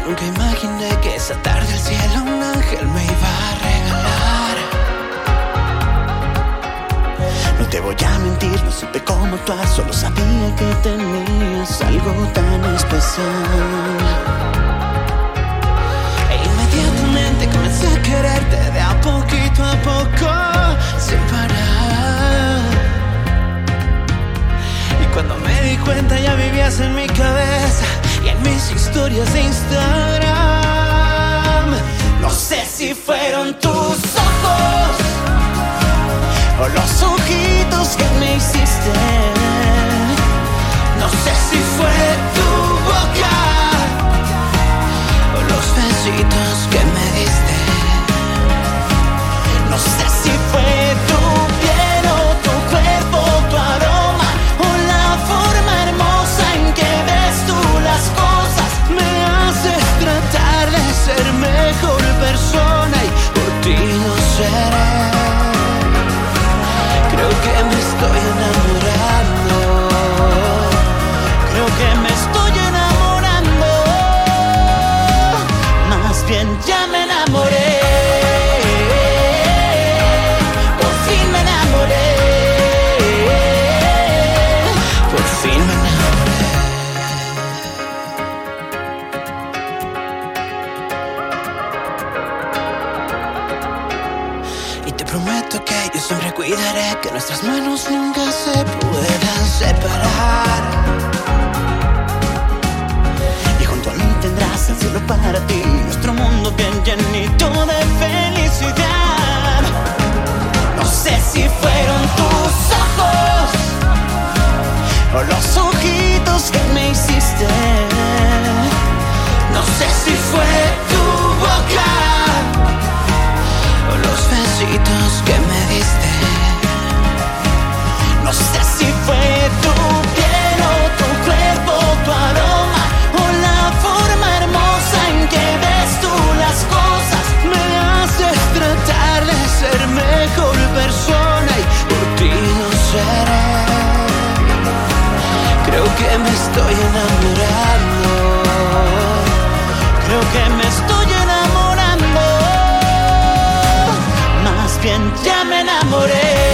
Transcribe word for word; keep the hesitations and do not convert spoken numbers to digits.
nunca imaginé que esa tarde el cielo un ángel me iba a regalar. No te voy a mentir, no supe cómo actuar, solo sabía que tenías algo tan especial. E inmediatamente comencé a quererte de a poquito a poco, sin parar. Y cuando me di cuenta ya vivías en mi cabeza y en mis historias de Instagram. No sé si fueron tus ojos o los ojitos que me hiciste. No sé si fue tu boca o los besitos que me diste. No sé si fue tu piel o tu cuerpo, tu aroma o la forma hermosa en que ves tú las cosas. Me haces tratar de ser mejor persona y por ti lo seré. Creo que me estoy enamorando. Creo que me estoy enamorando. Más bien ya me enamoré. Por fin me enamoré. Por fin me enamoré. Y te prometo que yo siempre cuidaré que nuestras manos nunca se puedan separar. Y junto a mí tendrás el cielo para ti, nuestro mundo bien llenito de felicidad. No sé si fueron tus ojos o los ojitos que me hiciste. No sé si fue tu boca o los besitos que me diste. No sé si fue tu piel o tu cuerpo, tu aroma o la forma hermosa en que ves tú las cosas. Me haces tratar de ser mejor persona y por ti lo seré. Creo que me estoy enamorando. Creo que me estoy enamorando. Más bien ya me enamoré.